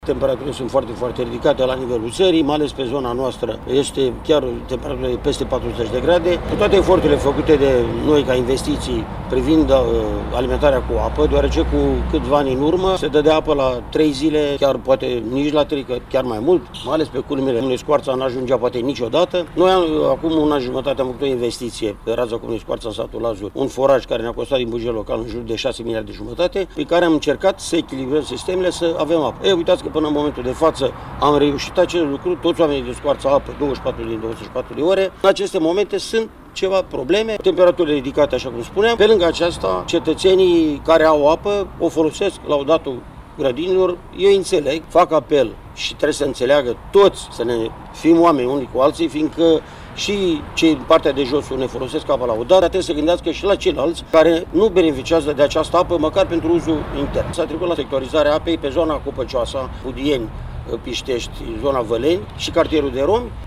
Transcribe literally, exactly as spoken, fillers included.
Temperaturile sunt foarte, foarte ridicate la nivelul țării, mai ales pe zona noastră este chiar temperaturile peste patruzeci de grade. Cu toate eforturile făcute de noi ca investiții privind uh, alimentarea cu apă, deoarece cu câțiva ani în urmă se dădea apă la trei zile, chiar poate nici la trei, chiar mai mult, mai ales pe culmile unei Scoarța n-ajungea poate niciodată. Noi am, acum un an jumătate am făcut o investiție pe raza comunei Scoarța în satul Lazur, un foraj care ne-a costat din buget local în jur de șase miliarde de jumătate, pe care am încercat să echilibrăm sistemele, să avem apă. E, uitați că până în momentul de față am reușit acest lucru, toți oamenii de Scoarța apă douăzeci și patru din douăzeci și patru de ore. În aceste momente sunt ceva probleme, temperaturile ridicate, așa cum spuneam. Pe lângă aceasta, cetățenii care au apă o folosesc la laudatul grădinilor. Eu înțeleg, fac apel și trebuie să înțeleagă toți, să ne fim oameni unii cu alții, fiindcă și cei în partea de jos ne folosesc apa la udar, trebuie să gândească și la ceilalți care nu beneficiază de această apă, măcar pentru uzul intern. S-a trecut la sectorizarea apei pe zona Copăcioasa, Budieni, Piștești, zona Văleni și cartierul de Romi.